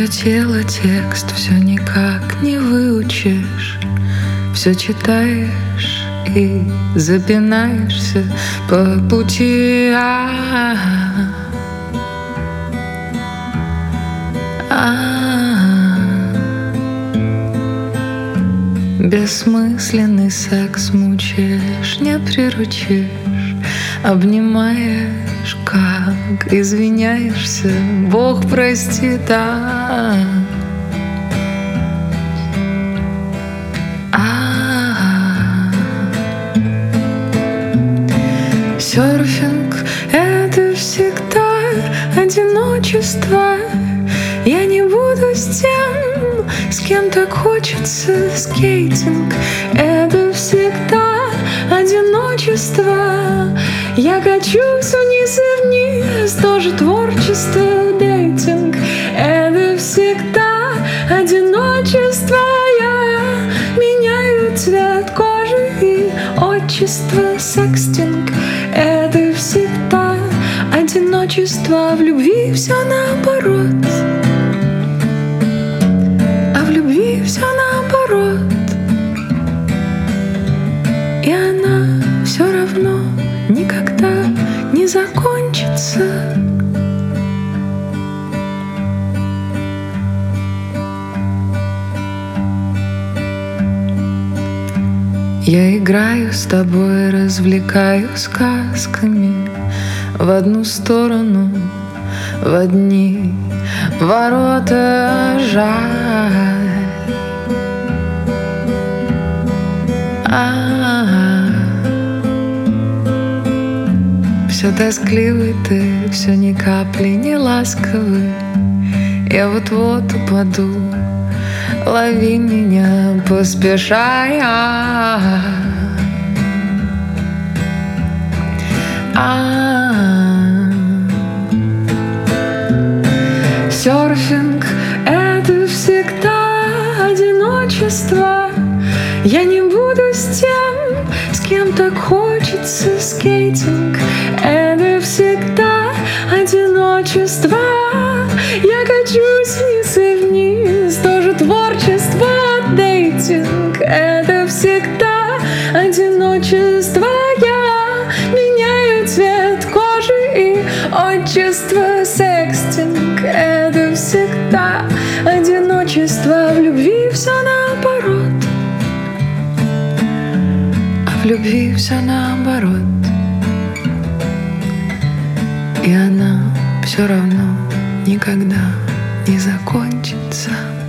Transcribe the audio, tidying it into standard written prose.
тело текст все никак не выучишь. Все читаешь и запинаешься по пути. Бессмысленный секс мучаешь, не приручишь. Обнимаешь, как извиняешься, Бог простит. Серфинг — это всегда одиночество. Я не буду с тем, с кем так хочется. Скейтинг — это всегда одиночество. Я качусь вниз и вниз, тоже творчество. Дейтинг — это всегда одиночество. Я меняю цвет кожи и отчество. Секстинг — это всегда одиночество. В любви все наоборот. В любви все наоборот. И она все равно никогда не закончится. Я играю с тобой, развлекаю сказками. В одну сторону, в одни ворота. Жаль. Все тоскливый ты, все ни капли не ласковый. Я вот-вот упаду, лови меня, поспешая. Серфинг — это всегда одиночество. Я не буду с тем, с кем так хочется. Скейтинг — это всегда одиночество. Я качусь вниз и вниз, тоже творчество. Дейтинг — это всегда одиночество. Я меняю цвет кожи и отчество. Секстинг — это всегда одиночество. В любви все наоборот. В любви все наоборот. И она все равно никогда не закончится.